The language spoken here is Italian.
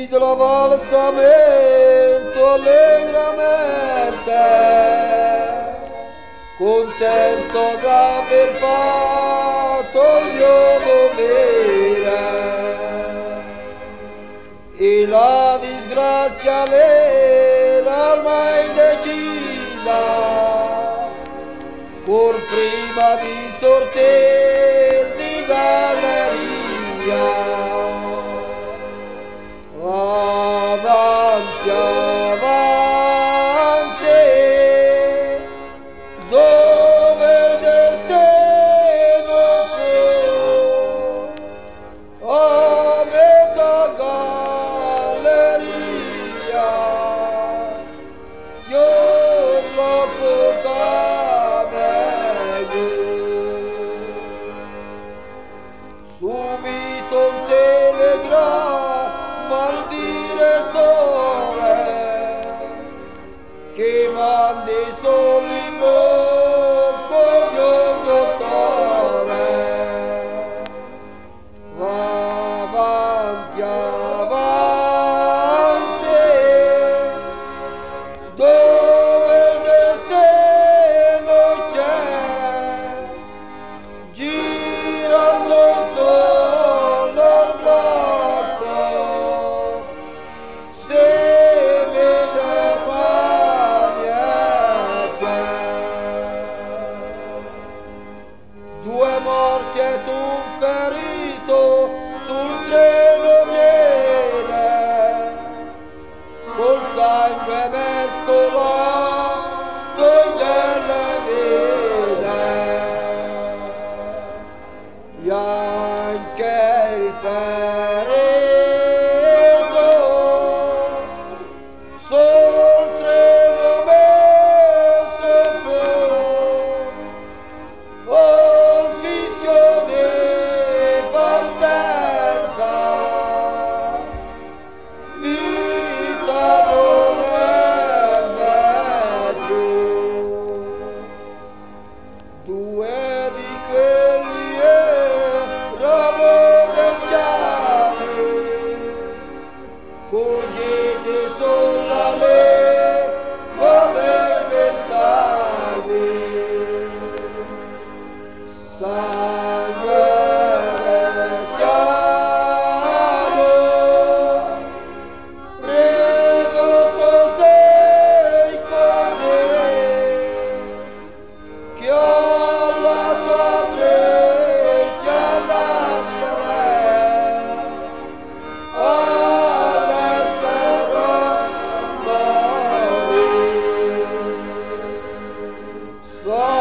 lo balsamento allegramente, contento d'aver fatto il mio dovere, e la disgrazia l'era ormai decisa, pur prima di sortir di galleria. Avanti, avanti, dove il destino fu, a metà galleria, io blocco cammino. Subito un telegramma al direttore che mandi soli poco di un dottore. Va avanti, avanti, dove il destino c'è, girando intorno al blocco, se vede niente. Due morti ed un ferito sul treno viene, col sangue mescolato nelle vene. E anche il ferito sul treno messo fu, il fischio di partenza, vita non ebbe più. Due di quelli erano anziani, cugini sulla leva dei 20 anni. Sangue veneziano, prego tu sei così, che alla tua presa nascere, all'estero morì.